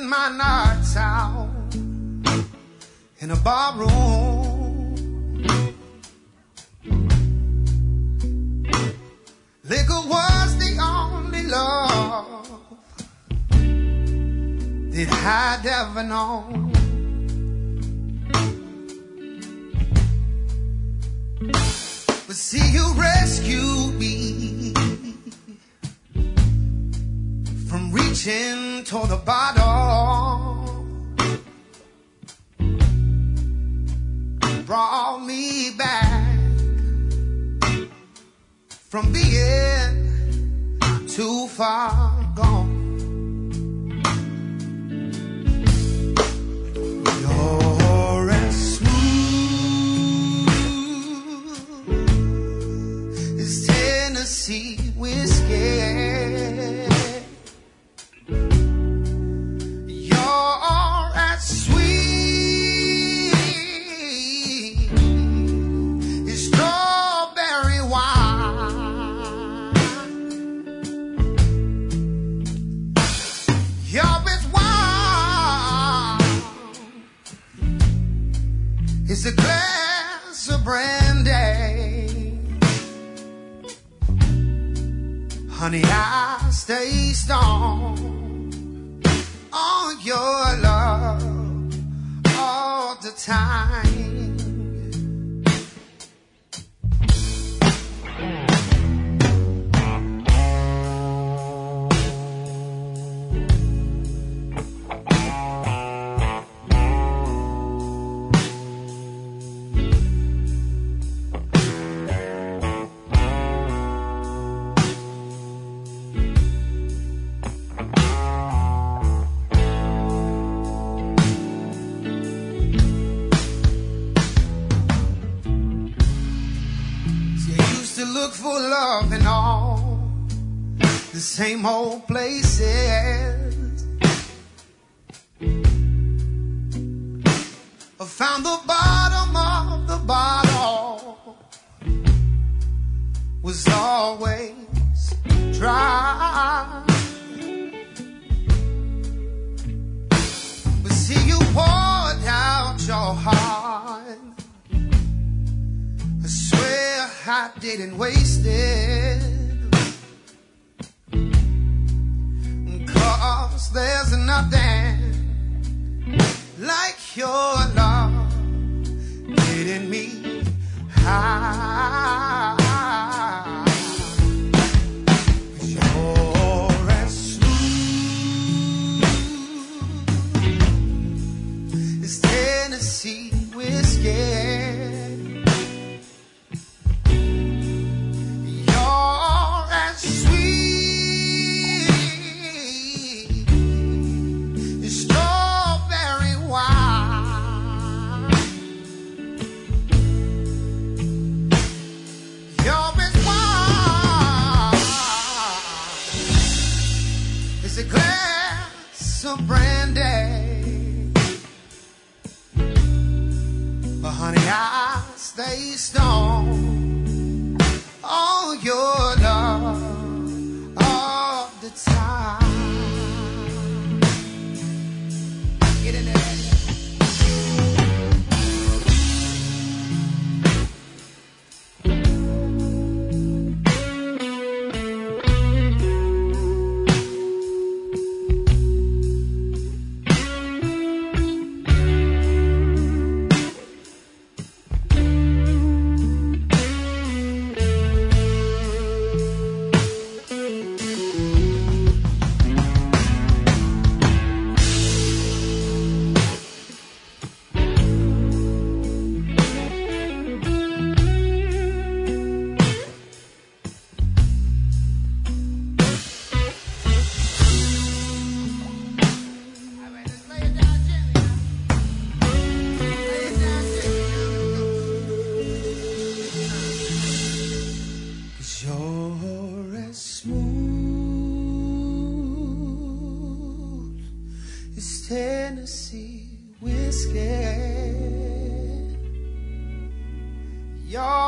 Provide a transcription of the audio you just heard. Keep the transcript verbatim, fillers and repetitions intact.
spend my nights out in a barroom. Liquor was the only love that I'd ever known. But see, you rescued me from reaching toward the bottom, brought me back from being too far gone. You're as smooth as Tennessee whiskey. You're as sweet as strawberry wine. You're as warm as a glass of brandy. Honey, I stay strong on your love all the time. Look for love in all the same old places. I found the bottom of the bottle was always dry. But see, you poured out your heart. I swear I didn't waste it, 'cause there's nothing like your love getting me high. You're as smooth as Tennessee whiskey. It's a glass of brandy, but honey, I stay strong on your love all the time. Get in there. You're as smooth as Tennessee whiskey. You're